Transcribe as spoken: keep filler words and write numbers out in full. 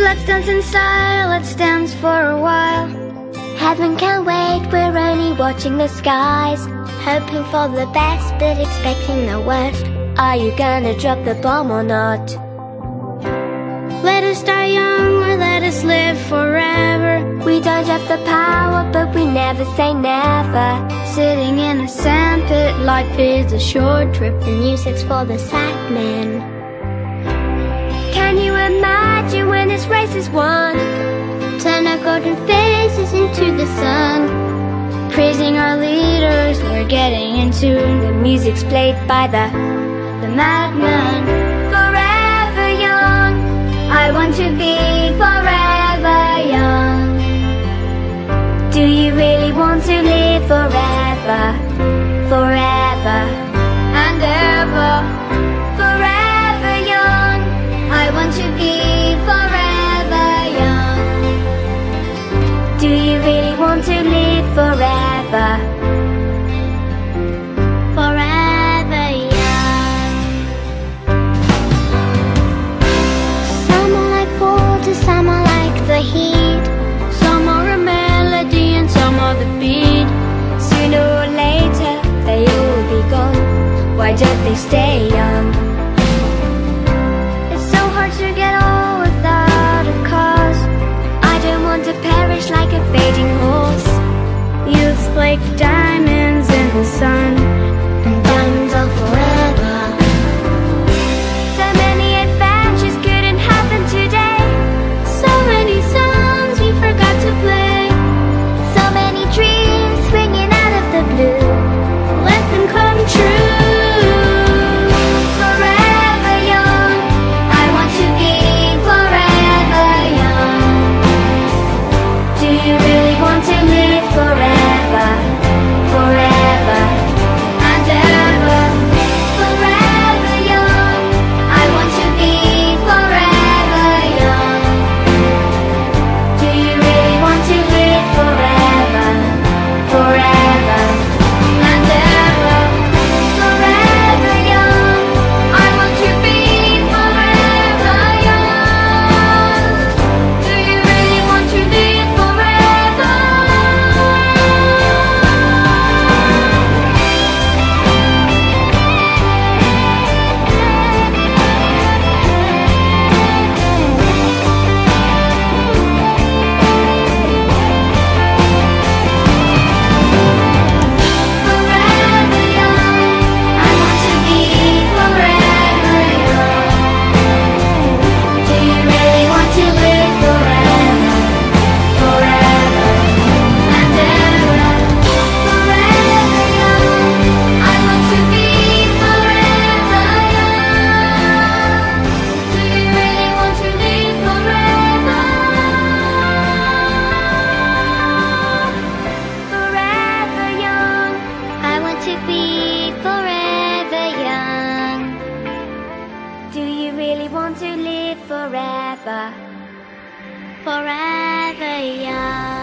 let's dance in style, let's dance for a while. Heaven can't wait, we're only watching the skies, hoping for the best but expecting the worst. Are you gonna drop the bomb or not? Let us die young or let us live forever. We don't have the power, but we never say never. Sitting in a sandpit, life is a short trip. The music's for the sad men. Can you imagine when this race is won? Turn our golden faces into the sun, praising our leaders, we're getting in tune. The music's played by the, the madman. Forever young, I want to be forever young. Do you really want to live forever? Forever and ever. Forever young, I want to be forever young. Do you really want to live forever? Forever young. Some are like water, some are like the heat. Some are a melody and some are the beat. Sooner or later, they all be gone. Why don't they stay young? It's so hard to get old without a cause. I don't want to perish like a fading horse. Youth's like diamonds in the sun, and diamonds are forever. So many adventures couldn't happen today. So many songs we forgot to play. So many dreams springing out of the blue. Let them come true. Forever young, I want to be forever young. do you really want to live forever? Forever and ever. Forever young, I want to be forever young. do you really want to live forever? Forever And ever. Forever young, I want to be forever young. Do you really want to live forever? Forever young, I want to be forever young. do you really want to live forever? Forever And ever. Forever young, I want to be forever young. Do you really want to live forever? forever young, I want to be forever young. do you really want to live forever? Forever young.